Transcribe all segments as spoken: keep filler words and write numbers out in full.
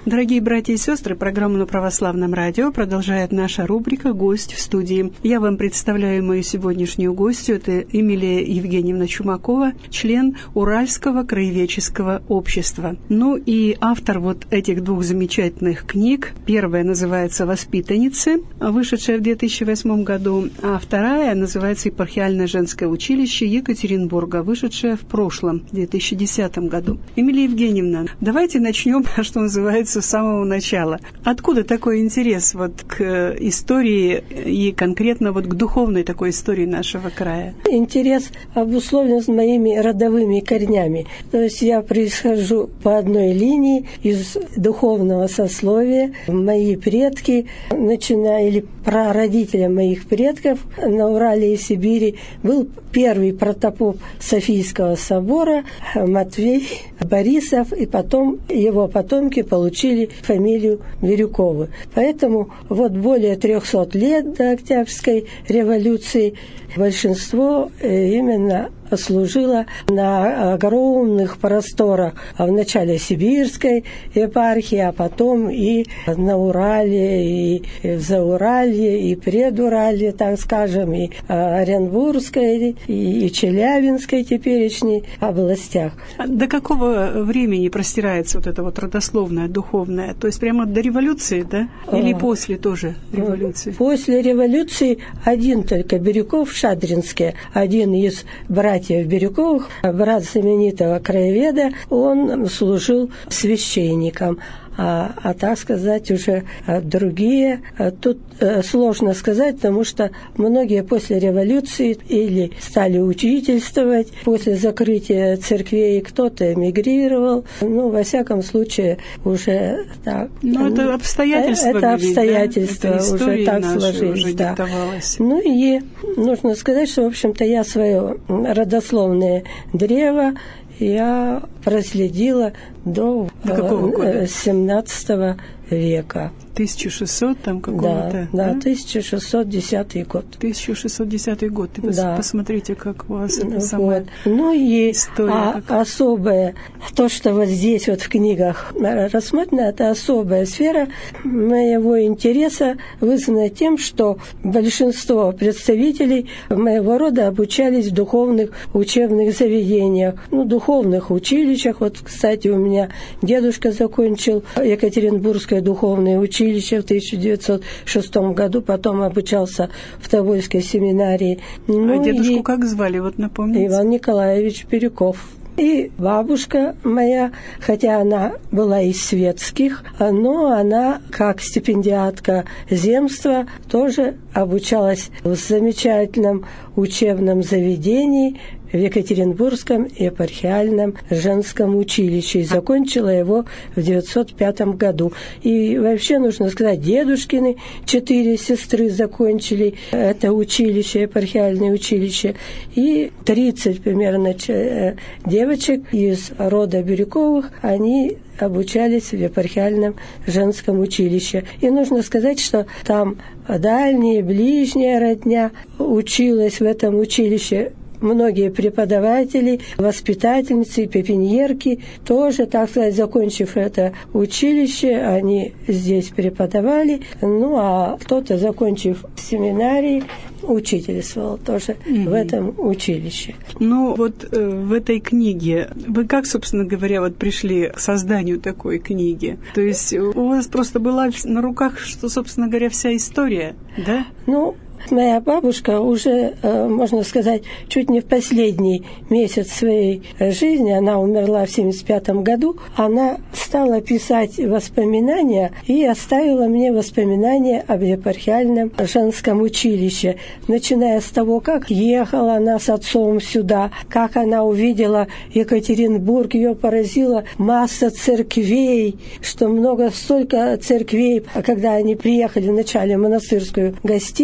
Дорогие братья и сестры, программу на Православном радио продолжает наша рубрика «Гость в студии». Я вам представляю мою сегодняшнюю гостью. Это Эмилия Евгеньевна Чумакова, член Уральского краеведческого общества. Ну и автор вот этих двух замечательных книг. Первая называется «Воспитанницы», вышедшая в две тысячи восьмом году, а вторая называется «Епархиальное женское училище Екатеринбурга», вышедшая в прошлом, в две тысячи десятом году. Эмилия Евгеньевна, давайте начнем, что называется, с самого начала. Откуда такой интерес вот к истории и конкретно вот к духовной такой истории нашего края? Интерес обусловлен моими родовыми корнями. То есть я происхожу по одной линии из духовного сословия. Мои предки, начиная или прародителя моих предков на Урале и Сибири, был первый протопоп Софийского собора Матвей Борисов, и потом его потомки получили фамилию Бирюковы. Поэтому вот более трехсот лет до Октябрьской революции большинство именно служило на огромных просторах, а в начале Сибирской епархии, а потом и на Урале, и в Зауралье, и Предуралье, так скажем, и Оренбургской, и Челябинской теперешней областях. До какого времени простирается вот это вот родословное, духовное? То есть прямо до революции, да? Или а, после тоже революции? После революции один только Бирюков в Шадринске, один из братьев Бирюковых, брат знаменитого краеведа, он служил священником. А, а так сказать, уже другие, тут сложно сказать, потому что многие после революции или стали учительствовать, после закрытия церквей кто-то эмигрировал, ну, во всяком случае, уже так. Ну, это обстоятельства. Это обстоятельства, да? Это уже так сложились. Уже да. Ну, и нужно сказать, что, в общем-то, я свое родословное древо я проследила до, до семнадцатого века. тысяча шестьсот там какого-то? Да, да, да, тысяча шестьсот десятый год. тысяча шестьсот десятый год. Ты да. Посмотрите, как у вас это вот. самая ну, и история. А, как... особое, то, что вот здесь вот в книгах рассмотрено, это особая сфера моего интереса, вызвана тем, что большинство представителей моего рода обучались в духовных учебных заведениях, ну, духовных училищах. Вот, кстати, у меня дедушка закончил Екатеринбургское духовное училище в тысяча девятьсот шестом году, потом обучался в Тобольской семинарии. Ну, а дедушку как звали, вот напомните? Иван Николаевич Бирюков. И бабушка моя, хотя она была из светских, но она, как стипендиатка земства, тоже обучалась в замечательном учебном заведении в Екатеринбургском епархиальном женском училище и закончила его в девятьсот пятом году. И вообще, нужно сказать, дедушкины четыре сестры закончили это училище, епархиальное училище, и тридцать примерно девочек из рода Бирюковых, они обучались в епархиальном женском училище. И нужно сказать, что там дальняя, ближняя родня училась в этом училище. Многие преподаватели, воспитательницы, пепеньерки тоже, так сказать, закончив это училище, они здесь преподавали. Ну, а кто-то, закончив семинарий, учительствовал тоже mm-hmm. в этом училище. Ну, вот э, в этой книге вы как, собственно говоря, вот пришли к созданию такой книги? То есть у вас просто была на руках, что, собственно говоря, вся история, да? Ну, моя бабушка уже, можно сказать, чуть не в последний месяц своей жизни, она умерла в семьдесят пятом году, она стала писать воспоминания и оставила мне воспоминания об епархиальном женском училище, начиная с того, как ехала она с отцом сюда, как она увидела Екатеринбург, ее поразила масса церквей, что много, столько церквей, когда они приехали вначале в монастырскую гостиницу,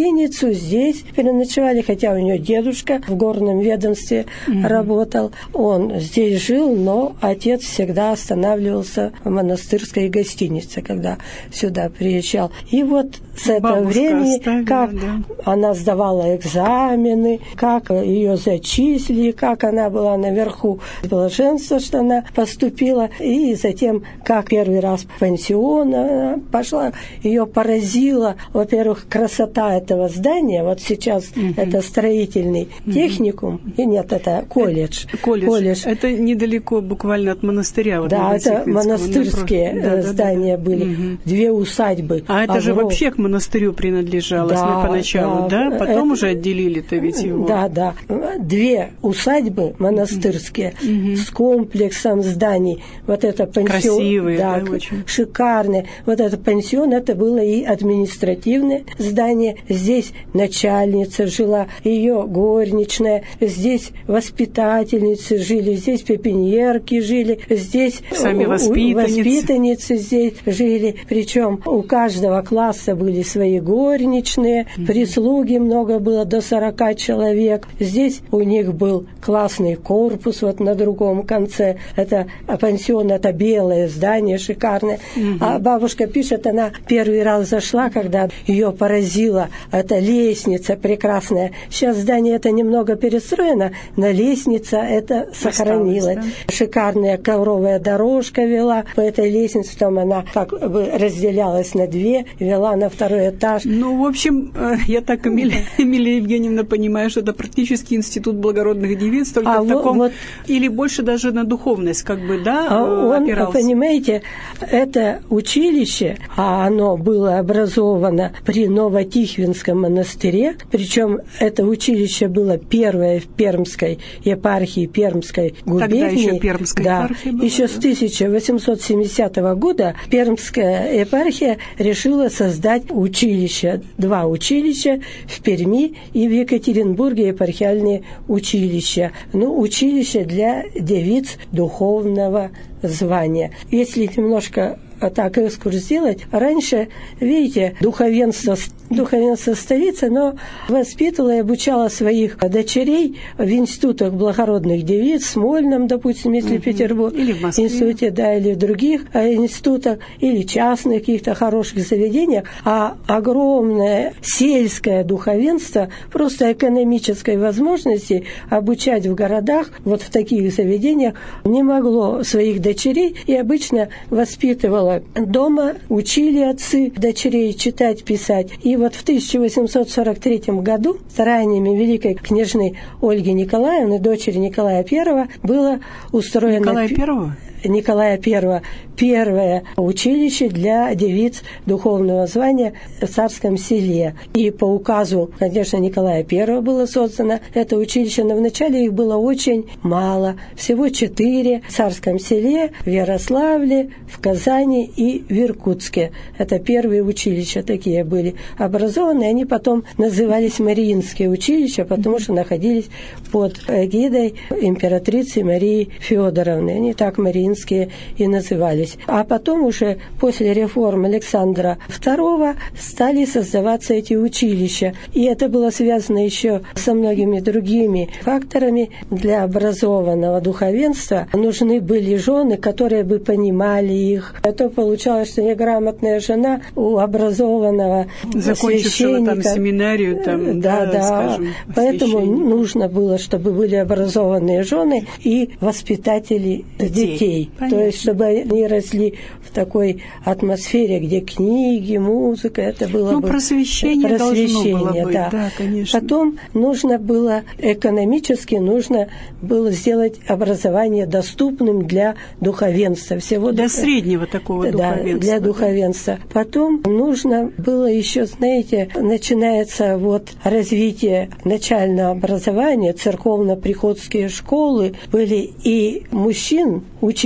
лесу здесь переночевали, хотя у нее дедушка в горном ведомстве mm-hmm. работал. Он здесь жил, но отец всегда останавливался в монастырской гостинице, когда сюда приезжал. И вот с этого времени, оставила, как да. она сдавала экзамены, как ее зачислили, как она была наверху блаженства, что она поступила, и затем, как первый раз в пансион она пошла, ее поразила, во-первых, красота этого здания. Вот сейчас угу. это строительный угу. техникум, и нет, это колледж. Это, колледж. колледж. Это недалеко буквально от монастыря. Вот да, это монастырские да, здания да, да, были, угу. две усадьбы. А это Огром... же вообще к монастырю принадлежалось да, поначалу, да? да? Потом это... уже отделили-то ведь его. Да, да. Две усадьбы монастырские угу. с комплексом зданий. Вот это пансион. Красивые, да, да, очень. Шикарные. Вот это пансион, это было и административное здание. Здесь начальница жила, ее горничная, здесь воспитательницы жили, здесь пепеньерки жили, здесь сами воспитанницы. воспитанницы здесь жили. Причем у каждого класса были свои горничные, mm-hmm. прислуги много было, до сорока человек. Здесь у них был классный корпус вот на другом конце. Это пансион, это белое здание, шикарное. Mm-hmm. А бабушка пишет, она первый раз зашла, когда ее поразила эта лестница прекрасная. Сейчас здание это немного перестроено, но лестница это сохранилась. Да? Шикарная ковровая дорожка вела по этой лестнице, потом она как бы разделялась на две, вела на второй этаж. Ну, в общем, я так, Эмилия, Эмилия Евгеньевна, понимаю, что это практически институт благородных девиц, только а в таком, вот, или больше даже на духовность, как бы, да, а опирался. Он, понимаете, это училище, а оно было образовано при Новотихвинском монастыре, причем это училище было первое в Пермской епархии, Пермской губернии. Тогда еще Пермская да, епархия была. Еще да. с тысяча восемьсот семидесятого года Пермская епархия решила создать училище, два училища в Перми и в Екатеринбурге епархиальные училища. Ну, училище для девиц духовного звания. Если немножко так экскурс сделать, раньше, видите, духовенство, духовенство столицы, но воспитывала и обучала своих дочерей в институтах благородных девиц, в Смольном, допустим, если угу. Петербург, или в Москве. институте, да, или в других институтах, или частных каких-то хороших заведениях, а огромное сельское духовенство просто экономической возможности обучать в городах, вот в таких заведениях, не могло своих дочерей, и обычно воспитывала дома, учили отцы дочерей читать, писать. И вот в тысяча восемьсот сорок третьем году стараниями великой княжны Ольги Николаевны, дочери Николая Первого, было устроено... Николая Первого? Николая Первого первое училище для девиц духовного звания в Царском Селе. И по указу, конечно, Николая Первого было создано это училище, но вначале их было очень мало. Всего четыре в Царском Селе, в Ярославле, в Казани и в Иркутске. Это первые училища такие были образованы. Они потом назывались Мариинские училища, потому что находились под эгидой императрицы Марии Федоровны. Они так Мариинские и назывались. А потом уже после реформ Александра Второго стали создаваться эти училища. И это было связано еще со многими другими факторами. Для образованного духовенства нужны были жены, которые бы понимали их. А то получалось, что неграмотная жена у образованного закончившего там семинарию. Там, да, да. да. Скажем, поэтому нужно было, чтобы были образованные жены и воспитатели детей. детей. Понятно. То есть, чтобы они росли в такой атмосфере, где книги, музыка, это было ну, бы... просвещение, просвещение должно было быть, да. да, конечно. Потом нужно было, экономически нужно было сделать образование доступным для духовенства. Всего для дух... среднего такого да, духовенства. для духовенства. Да. Потом нужно было еще, знаете, начинается вот развитие начального образования, церковно-приходские школы были, и мужчин учили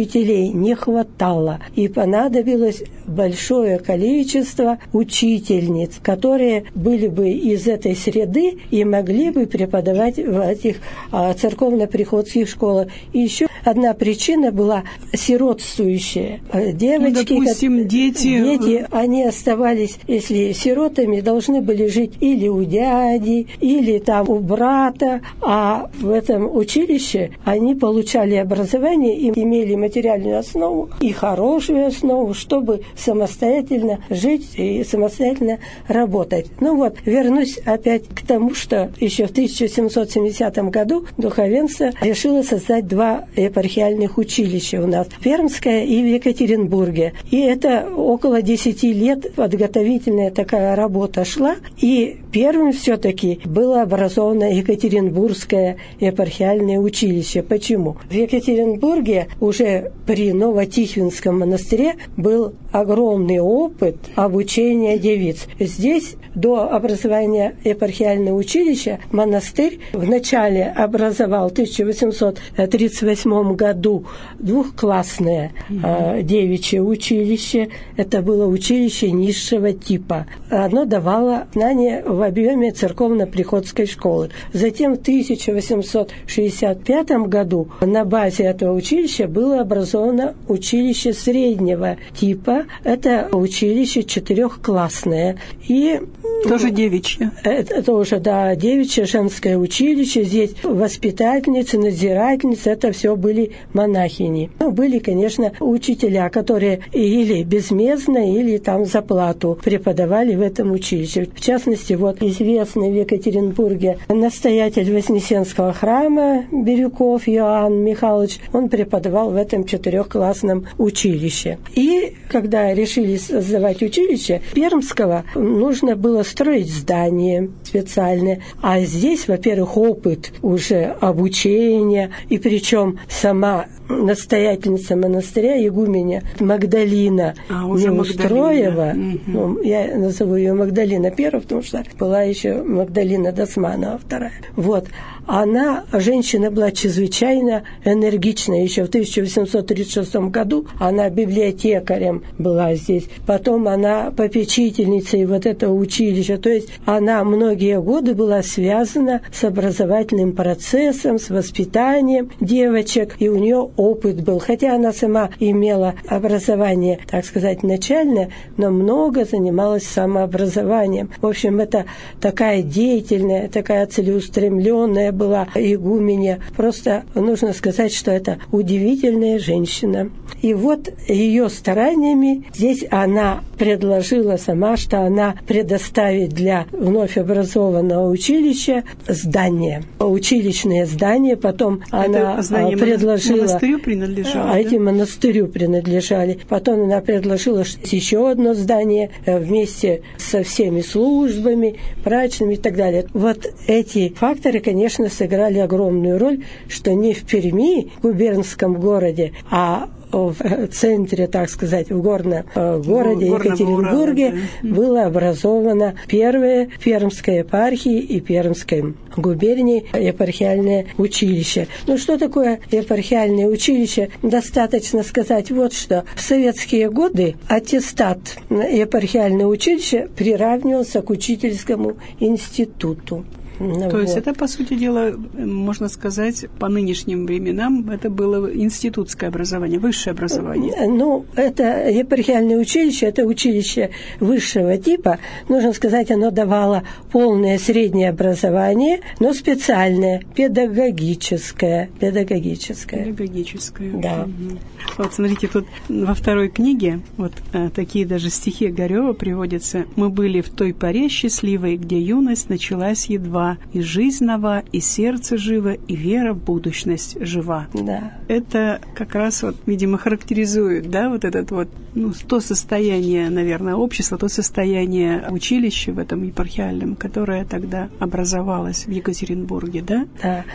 учителей не хватало, и понадобилось большое количество учительниц, которые были бы из этой среды и могли бы преподавать в этих а, церковно-приходских школах. И еще одна причина была сиротствующая. Девочки, ну, допустим, как, дети... дети, они оставались, если сиротами, должны были жить или у дяди, или там у брата, а в этом училище они получали образование и имели материальную основу и хорошую основу, чтобы самостоятельно жить и самостоятельно работать. Ну вот, вернусь опять к тому, что еще в тысяча семьсот семидесятом году духовенство решило создать два епархиальных училища у нас, в Пермское и в Екатеринбурге. И это около десяти лет подготовительная такая работа шла, и первым все-таки было образовано Екатеринбургское епархиальное училище. Почему? В Екатеринбурге уже при Новотихвинском монастыре был огромный опыт обучения девиц. Здесь до образования епархиального училища монастырь вначале образовал в тысяча восемьсот тридцать восьмом году двухклассное mm-hmm. э, девичье училище. Это было училище низшего типа. Оно давало знания в объеме церковно-приходской школы. Затем в тысяча восемьсот шестьдесят пятом году на базе этого училища было образовано училище среднего типа. Это училище четырехклассное. И тоже девичье. Это тоже, да, девичье женское училище. Здесь воспитательницы, надзирательницы, это все были монахини. Ну, были, конечно, учителя, которые или безмездно, или там за плату преподавали в этом училище. В частности, вот известный в Екатеринбурге настоятель Вознесенского храма Бирюков Иоанн Михайлович, он преподавал в этом четырехклассном училище. И когда решили создавать училище Пермского, нужно было строить здание специальное. А здесь, во-первых, опыт уже обучения, и причем сама настоятельница монастыря, игуменя Магдалина а, уже Неустроева, Магдалина. Ну, я назову ее Магдалина первая, потому что была еще Магдалина Досманова вторая. Вот. Она, женщина была чрезвычайно энергичная. Еще в тысяча восемьсот тридцать шестом году она библиотекарем была здесь. Потом она попечительницей вот этого училища. То есть она многие годы была связана с образовательным процессом, с воспитанием девочек. И у нее опыт был. Хотя она сама имела образование, так сказать, начальное, но много занималась самообразованием. В общем, это такая деятельная, такая целеустремленная была игуменья. Просто нужно сказать, что это удивительная женщина. И вот ее стараниями здесь она предложила сама, что она предоставит для вновь образованного училища здание, училищное здание. Потом это она предложила... монастырю принадлежало, а да? эти монастырю принадлежали. Потом она предложила еще одно здание вместе со всеми службами, прачными и так далее. Вот эти факторы, конечно, сыграли огромную роль, что не в Перми, в губернском городе, а в центре, так сказать, в горном э, городе Горного Екатеринбурге Урала, да. было образовано первое Пермской епархии и Пермской губернии епархиальное училище. Ну, что такое епархиальное училище? Достаточно сказать вот что. В советские годы аттестат епархиального училища приравнивался к учительскому институту. То вот. есть это, по сути дела, можно сказать, по нынешним временам это было институтское образование, высшее образование. Ну, это епархиальное училище, это училище высшего типа. Нужно сказать, оно давало полное среднее образование, но специальное, педагогическое. Педагогическое. Педагогическое. Да. Угу. Вот, смотрите, тут во второй книге вот а, такие даже стихи Огарева приводятся. «Мы были в той поре счастливой, где юность началась едва, и жизнь нова, и сердце живо, и вера в будущность жива». Да. Это как раз, вот, видимо, характеризует, да, вот этот вот, ну, то состояние, наверное, общества, то состояние училища в этом епархиальном, которое тогда образовалось в Екатеринбурге, да? Да.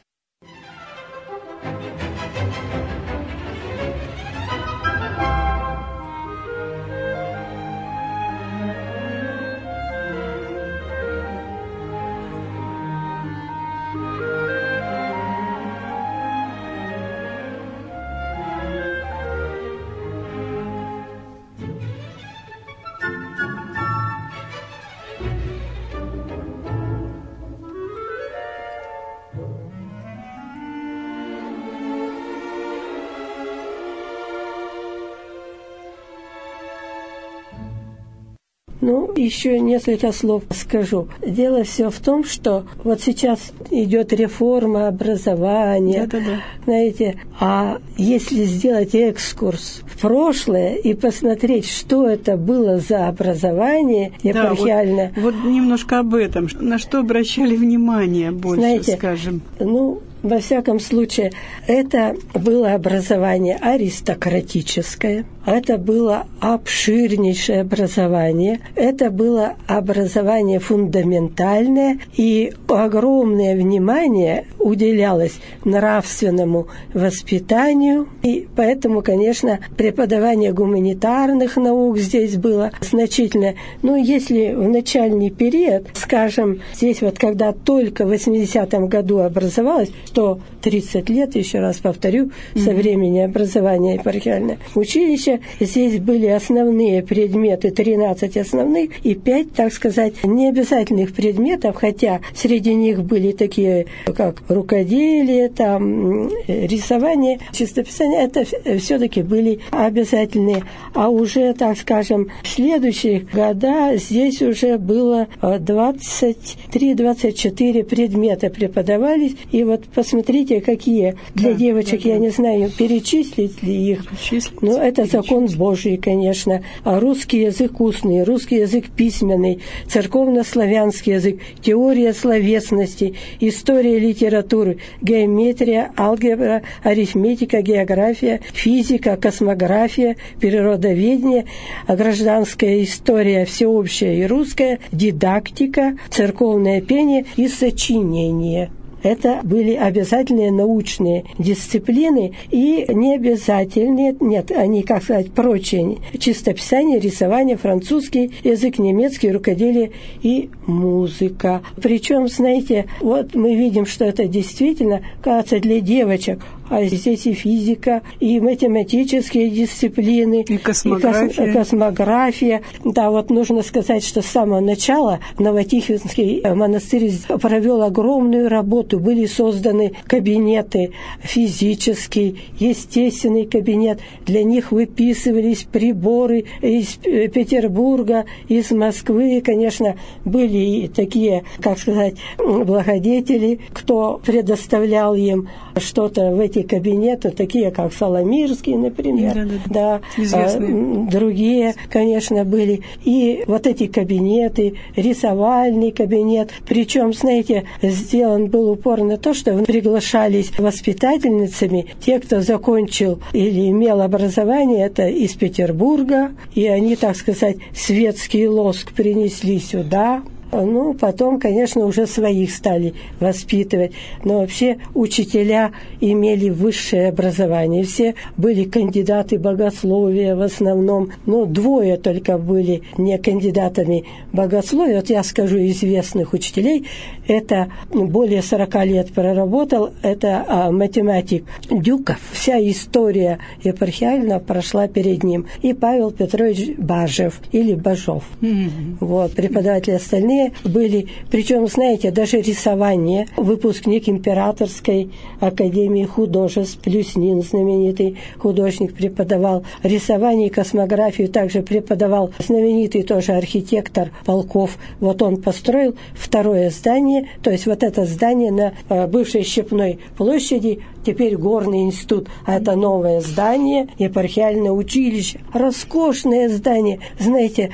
Ну, еще несколько слов скажу. Дело все в том, что вот сейчас идет реформа образования, Да-да-да. знаете, а если сделать экскурс в прошлое и посмотреть, что это было за образование епархиальное. Да, вот, вот немножко об этом. На что обращали внимание больше, знаете, скажем? Ну, во всяком случае, это было образование аристократическое, это было обширнейшее образование, это было образование фундаментальное, и огромное внимание уделялось нравственному воспитанию, и поэтому, конечно, преподавание гуманитарных наук здесь было значительное. Ну, если в начальный период, скажем, здесь вот когда только в восьмидесятом году образовалось, то тридцать лет, еще раз повторю, mm-hmm. со времени образования епархиального училища, здесь были основные предметы, тринадцать основных и пять, так сказать, необязательных предметов, хотя среди них были такие, как рукоделие, там, рисование, чистописание, это все-таки были обязательные. А уже, так скажем, в следующие года здесь уже было двадцать три - двадцать четыре предмета преподавались, и вот посмотрите, какие для да, девочек, да, я да. не знаю, перечислить ли их. Перечислить, но это закон Божий, конечно. А русский язык устный, русский язык письменный, церковно-славянский язык, теория словесности, история литературы, геометрия, алгебра, арифметика, география, физика, космография, природоведение, гражданская история, всеобщая и русская, дидактика, церковное пение и сочинение. Это были обязательные научные дисциплины и необязательные, нет, они, как сказать, прочие, чистописание, рисование, французский язык, немецкий, рукоделие и музыка. Причем, знаете, вот мы видим, что это действительно, кажется, для девочек, а здесь и физика, и математические дисциплины, и космография. И кос- космография. Да, вот нужно сказать, что с самого начала Новотихвинский монастырь провел огромную работу. Были созданы кабинеты, физический, естественный кабинет. Для них выписывались приборы из Петербурга, из Москвы. Конечно, были и такие, как сказать, благодетели, кто предоставлял им что-то в эти кабинеты, такие как Соломирский, например, да, да, да. А, другие, конечно, были. И вот эти кабинеты, рисовальный кабинет, причем, знаете, сделан был упор на то, что приглашались воспитательницами те, кто закончил или имел образование, это из Петербурга, и они, так сказать, светский лоск принесли сюда. Ну, потом, конечно, уже своих стали воспитывать. Но вообще учителя имели высшее образование. Все были кандидаты богословия в основном. Ну, двое только были не кандидатами богословия. Вот я скажу известных учителей. Это более сорока лет проработал. Это а, математик Дюков. Вся история епархиальная прошла перед ним. И Павел Петрович Бажев или Бажов. Mm-hmm. Вот, преподаватели остальные были, причем, знаете, даже рисование, выпускник Императорской академии художеств, Плюснин, знаменитый художник, преподавал рисование и космографию, также преподавал знаменитый тоже архитектор Полков. Вот он построил второе здание, то есть вот это здание на бывшей Щепной площади, теперь Горный институт, а это новое здание, епархиальное училище, роскошное здание, знаете,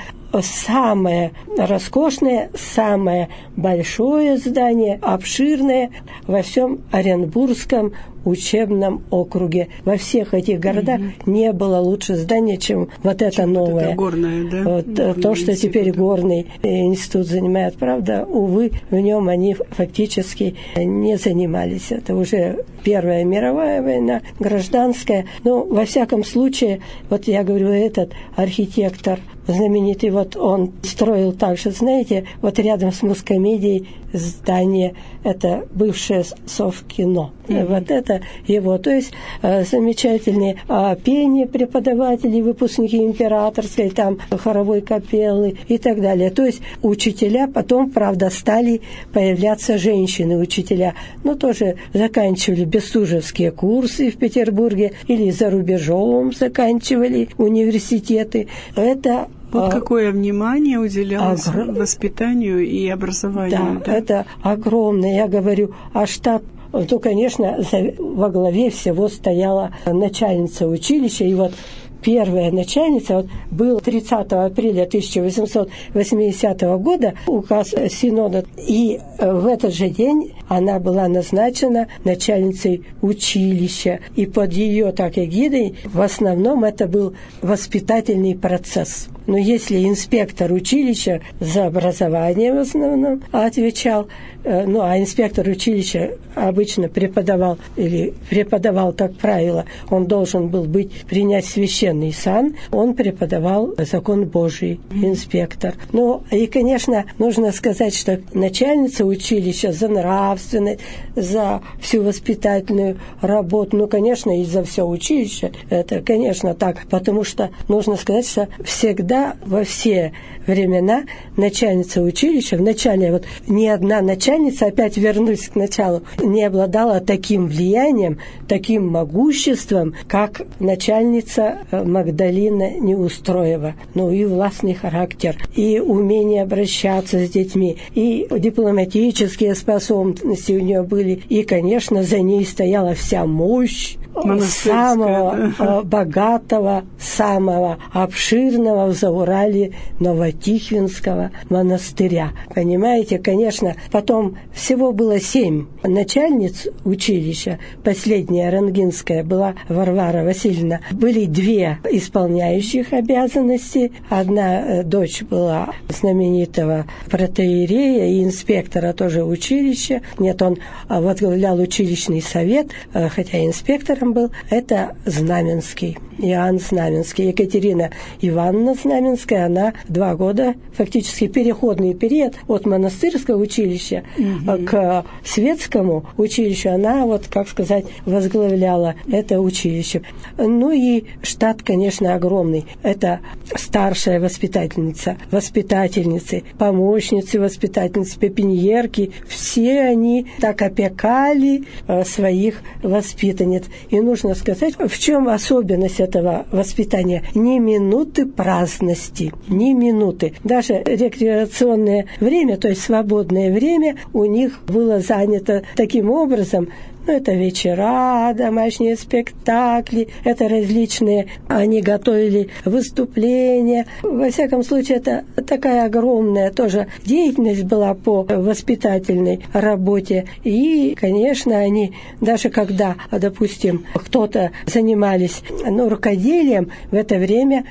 самое роскошное, самое большое здание, обширное во всем Оренбургском учебном округе. Во всех этих городах mm-hmm. не было лучше здания, чем вот это чем новое. Вот это горное, да? Вот, горный то, что институт. Теперь Горный институт занимает. Правда, увы, в нем они фактически не занимались. Это уже Первая мировая война, гражданская. Но, во всяком случае, вот я говорю, этот архитектор знаменитый, вот он строил также, знаете, вот рядом с Мускомедией здание, это бывшее Совкино. Mm-hmm. Вот это его. То есть э, замечательные э, пение преподавателей, выпускники Императорской, там хоровой капеллы и так далее. То есть учителя, потом, правда, стали появляться женщины-учителя, но тоже заканчивали бестужевские курсы в Петербурге или за рубежом заканчивали университеты. Это Вот какое внимание уделялось Огр... воспитанию и образованию. Да, да, это огромное. Я говорю, а штат, то, конечно, во главе всего стояла начальница училища, и вот первая начальница, вот, был тридцатого апреля тысяча восемьсот восьмидесятого года указ Синода, и в этот же день она была назначена начальницей училища, и под ее так эгидой в основном это был воспитательный процесс. Но если инспектор училища за образование в основном отвечал, ну а инспектор училища обычно преподавал, или преподавал, как правило, он должен был быть, принять священный сан, он преподавал закон Божий, инспектор. Ну и, конечно, нужно сказать, что начальница училища за нравственность, за всю воспитательную работу, ну, конечно, и за все училище, это, конечно, так, потому что нужно сказать, что всегда во все времена начальница училища, в начале вот ни одна начальница, опять вернусь к началу, не обладала таким влиянием, таким могуществом, как начальница Магдалина Неустроева. Ну и властный характер, и умение обращаться с детьми, и дипломатические способности у нее были, и, конечно, за ней стояла вся мощь самого да. богатого, самого обширного в Зауралье Новотихвинского монастыря. Понимаете, конечно, потом всего было семь начальниц училища. Последняя рангинская была Варвара Васильевна. Были две исполняющих обязанности. Одна дочь была знаменитого протоиерея и инспектора тоже училища. Нет, он возглавлял училищный совет, хотя инспектором был. Это Знаменский, Иоанн Знаменский. Екатерина Ивановна Знаменская, она два года, фактически переходный период от монастырского училища угу. к светскому училищу, она, вот, как сказать, возглавляла это училище. Ну и штат, конечно, огромный. Это старшая воспитательница, воспитательницы, помощницы воспитательницы, пепеньерки. Все они так опекали своих воспитанниц. И нужно сказать, в чем особенность этого воспитания? Ни минуты праздности, ни минуты. Даже рекреационное время, то есть свободное время у них было занято таким образом. Ну, это вечера, домашние спектакли, это различные, они готовили выступления. Во всяком случае, это такая огромная тоже деятельность была по воспитательной работе. И, конечно, они, даже когда, допустим, кто-то занимались ну, рукоделием, в это время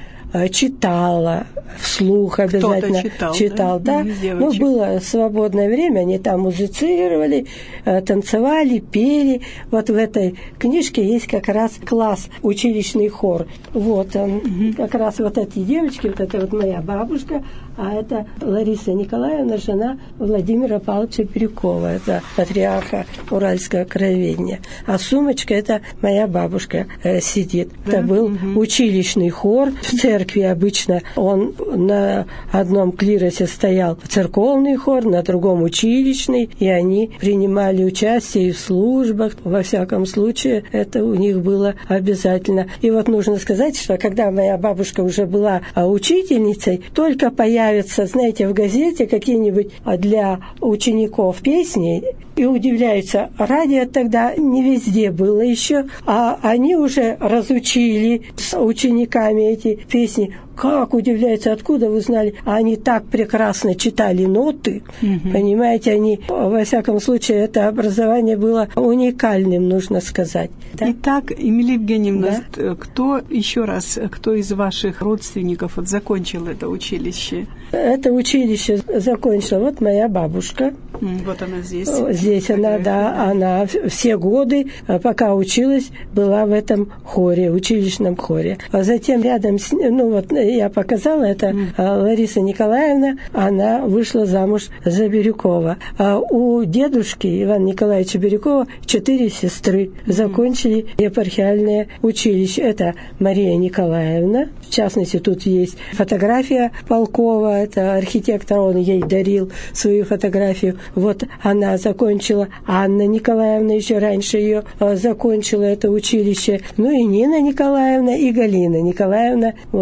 читала вслух обязательно. Кто-то читал, читал, да? да? Ну, было свободное время, они там музицировали, танцевали, пели. Вот в этой книжке есть как раз класс училищный хор. Вот он, угу. как раз вот эти девочки, вот это вот моя бабушка, а это Лариса Николаевна, жена Владимира Павловича Бирюкова, это патриарха Уральского краеведения. А сумочка, это моя бабушка э, сидит. Да? Это был угу. училищный хор. В церкви обычно он на одном клиросе стоял церковный хор, на другом училищный, и они принимали участие в службах. Во всяком случае, это у них было обязательно. И вот нужно сказать, что когда моя бабушка уже была учительницей, только появятся, знаете, в газете какие-нибудь для учеников песни, и удивляются, радио тогда не везде было еще, а они уже разучили с учениками эти песни. Как удивляются, откуда вы знали? А они так прекрасно читали ноты, угу. понимаете, они, во всяком случае, это образование было уникальным, нужно сказать. Да? Итак, Эмилия Евгеньевна, да? кто еще раз, кто из ваших родственников вот, закончил это училище? Это училище закончила вот моя бабушка. Вот она здесь. Здесь она, да, она все годы, пока училась, была в этом хоре, училищном хоре. А затем рядом с ней, ну вот я показала, это mm. Лариса Николаевна, она вышла замуж за Бирюкова. А у дедушки Ивана Николаевича Бирюкова четыре сестры закончили епархиальное училище. Это Мария Николаевна, в частности, тут есть фотография Полкова, это архитектор, он ей дарил свою фотографию. Вот она закончила, Анна Николаевна еще раньше ее закончила это училище. Ну и Нина Николаевна, и Галина Николаевна, вот это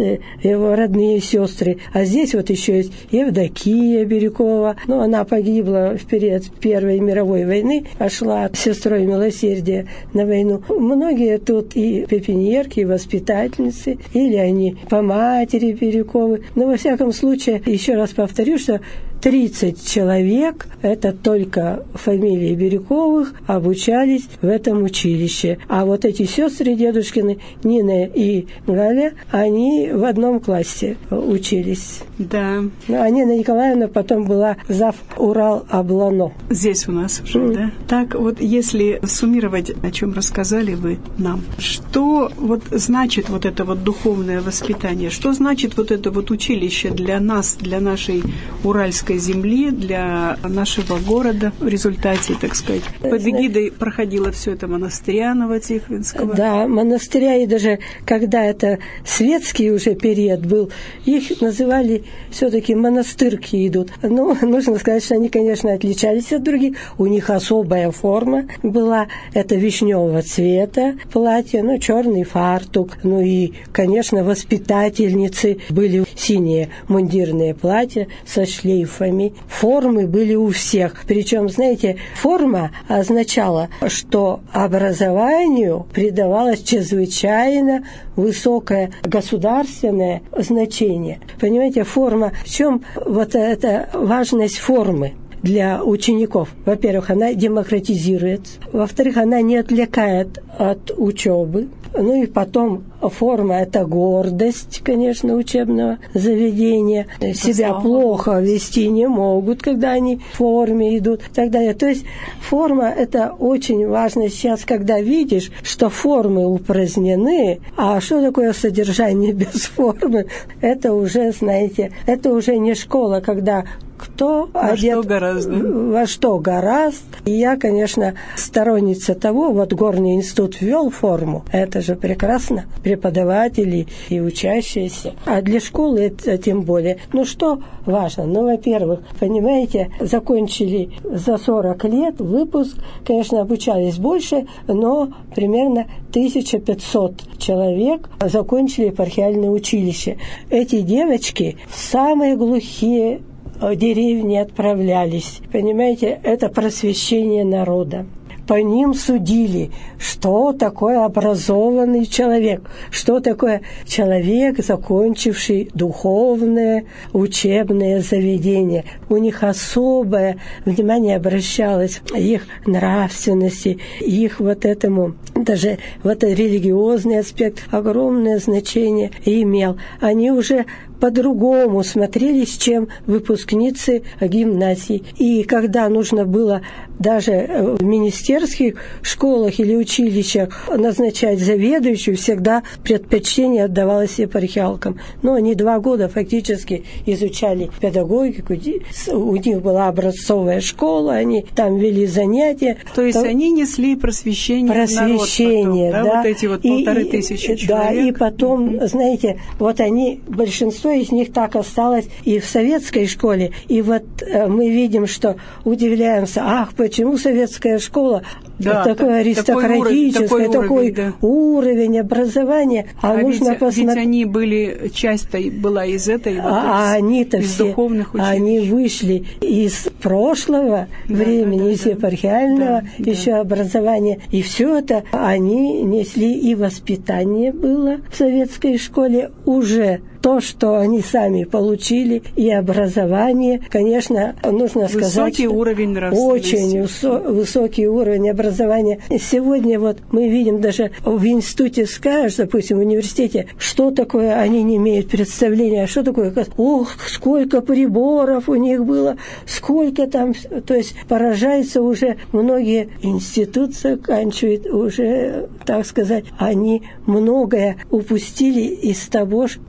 его родные сестры. А здесь вот еще есть Евдокия Бирюкова. Ну, она погибла в период Первой мировой войны, а шла сестрой милосердия на войну. Многие тут и пепеньерки, и воспитательницы, или они по матери Бирюковы. Но, во всяком случае, еще раз повторю, что тридцать человек, это только фамилии Бирюковых, обучались в этом училище. А вот эти сестры дедушкины, Нина и Галя, они в одном классе учились. Да. А Нина Николаевна потом была зав. Урал-Облано. Здесь у нас уже, mm. да? Так вот, если суммировать, о чем рассказали вы нам, что вот значит вот это вот духовное воспитание, что значит вот это вот училище для нас, для нашей уральской земли, для нашего города в результате, так сказать. Под эгидой проходило все это монастыря Новотихвинского. Да, монастыря, и даже когда это светский уже период был, их называли все-таки монастырки идут. Ну, нужно сказать, что они, конечно, отличались от других. У них особая форма была. Это вишневого цвета платье, ну, черный фартук. Ну и, конечно, воспитательницы были синие мундирные платья со шлейфами. Формы были у всех. Причем, знаете, форма означала, что образованию придавалось чрезвычайно высокое государственное значение. Понимаете, форма, в чем вот эта важность формы для учеников? Во-первых, она демократизирует. Во-вторых, она не отвлекает от учебы. Ну и потом форма – это гордость, конечно, учебного заведения. Это себя слава. Плохо вести не могут, когда они в форме идут и так далее. То есть форма – это очень важно сейчас, когда видишь, что формы упразднены, а что такое содержание без формы? Это уже, знаете, это уже не школа, когда кто во одет что гораздо. во что гораздо. И я, конечно, сторонница того, вот Горный институт ввел форму, это же прекрасно, преподаватели и учащиеся. А для школы это тем более. Ну, что важно? Ну, во-первых, понимаете, закончили за сорок лет выпуск, конечно, обучались больше, но примерно тысяча пятьсот человек закончили епархиальное училище. Эти девочки в самые глухие деревни отправлялись. Понимаете, это просвещение народа. По ним судили, что такое образованный человек, что такое человек, закончивший духовное учебное заведение. У них особое внимание обращалось к их нравственности, их вот этому, даже вот религиозный аспект огромное значение имел. Они уже по-другому смотрелись, чем выпускницы гимназий. И когда нужно было даже в министерских школах или училищах назначать заведующую, всегда предпочтение отдавалось епархиалкам. Но они два года фактически изучали педагогику, у них была образцовая школа, они там вели занятия. То есть то... они несли просвещение, просвещение, народ потом, да? Да. Вот эти вот полторы и, тысячи человек. Да, и потом, mm-hmm. знаете, вот они, большинство из них так осталось и в советской школе. И вот э, мы видим, что удивляемся, ах, почему советская школа да, такое аристократическое, такой уровень, такой уровень, да. уровень образования, а, а нужно ведь, посмотреть. Ведь они были, часть была из этой, вот, а, из, они-то из все, духовных училищ. Они вышли из прошлого да, времени, да, да, из епархиального да, еще да. образования, и все это они несли, и воспитание было в советской школе уже. То, что они сами получили, и образование, конечно, нужно сказать, высокий уровень нравственности. Очень высо- высокий уровень образования. Сегодня вот мы видим даже в институте скажешь, допустим, в университете, что такое, они не имеют представления, что такое, ох, сколько приборов у них было, сколько там, то есть поражаются уже многие институты заканчивают, уже, так сказать, они многое упустили из того, что сегодня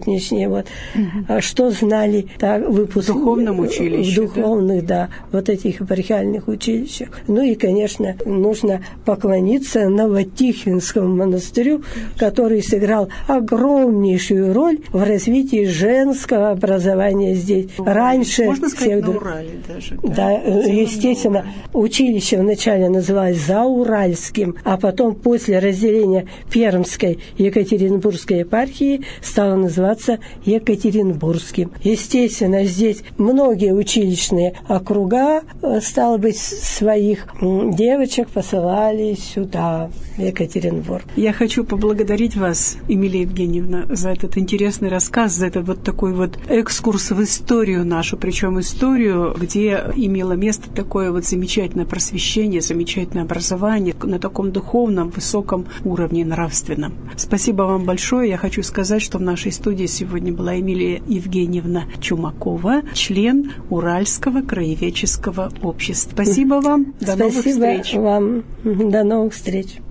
сегодняшнее, вот, угу. что знали так, выпуск, в духовном училище, в духовных, да? да, вот этих епархиальных училищах. Ну и, конечно, нужно поклониться Новотихвинскому монастырю, который сыграл огромнейшую роль в развитии женского образования здесь. Раньше можно сказать, всех... на Урале даже. Да, да, естественно, училище вначале называлось Зауральским, а потом после разделения Пермской и Екатеринбургской епархии стало называться Екатеринбургским. Естественно, здесь многие училищные округа, стало быть, своих девочек посылали сюда, в Екатеринбург. Я хочу поблагодарить вас, Эмилия Евгеньевна, за этот интересный рассказ, за этот вот такой вот экскурс в историю нашу, причем историю, где имело место такое вот замечательное просвещение, замечательное образование на таком духовном, высоком уровне нравственном. Спасибо вам большое. Я хочу сказать, что в нашей студии сегодня была Эмилия Евгеньевна Чумакова, член Уральского краеведческого общества. Спасибо вам. До Спасибо новых встреч. вам. До новых встреч.